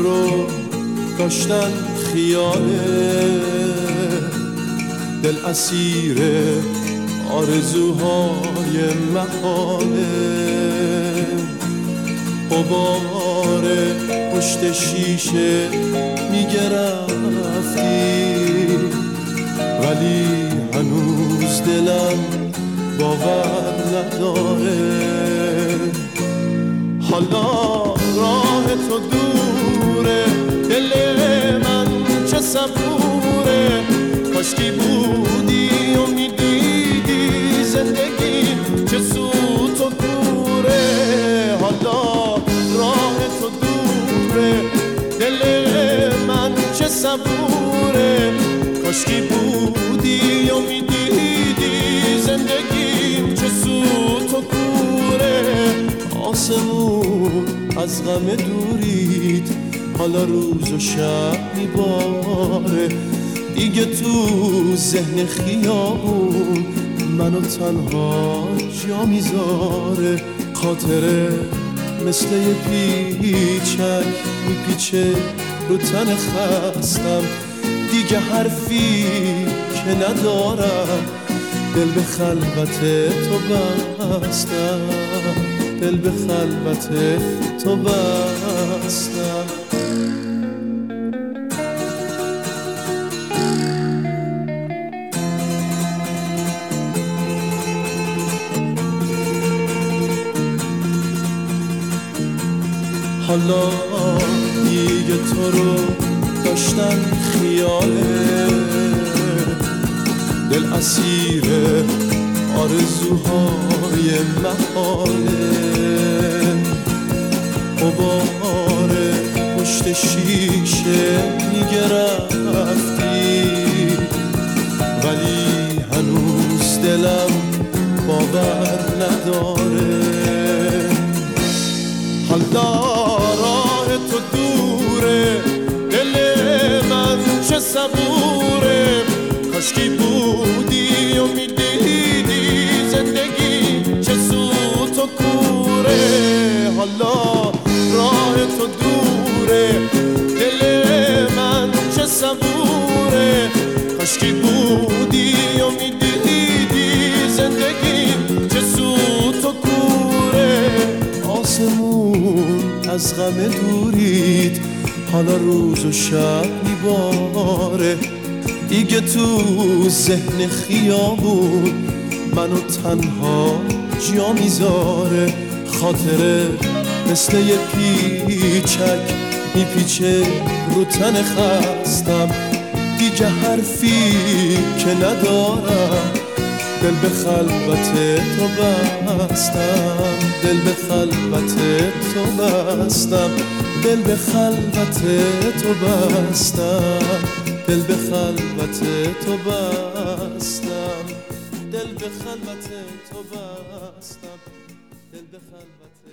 رو داشتن خیاله، دل اسیر آرزوهای محاله. غبار پشت شیشه میگه رفتی، ولی هنوز دلم باور نداره. حالا راه تو دوره، دل من چه صبوره. کاشکی بودی و میدیدی زندگی چه سوت و کوره. حالا راه تو دوره، دل من چه صبوره. کاشکی بودی و میدیدی زندگی چه سوت و کوره. آسمون از غم دورید، حالا روز و شب میباره. دیگه تو ذهن خیابون منو تنها جا میذاره. خاطره مثل یه پیچک میپیچه رو تن خستم. دیگه حرفی که ندارم، دل به خلوت تو بستم، دل به خلوت تو بستم. حالا دیگه تو رو داشتن خیاله، دل اسیر آرزوهای محاله. غبار پشت شیشه میگه رفتی، ولی هنوز دلم باور نداره. حالا راه تو دوره، دل من چه صبوره. کاشکی بودی و میدیدی زندگی چه سوت و کوره. حالا راه تو دوره، دل من چه صبوره. کاشکی بودی و میدیدی زندگی چه سوت و کوره. آسمون از غم دورید، حالا روز و شب میباره. دیگه تو ذهن خیابون منو تنها جا میذاره. خاطره مثل یه پیچک میپیچه رو تن خستم. دیگه حرفی که ندارم، دل به خلوت تو بستم، دل به خلوت تو بستم، دل به خلوت تو بستم، دل به خلوت تو بستم، دل به خلوت تو بستم، دل به خلوت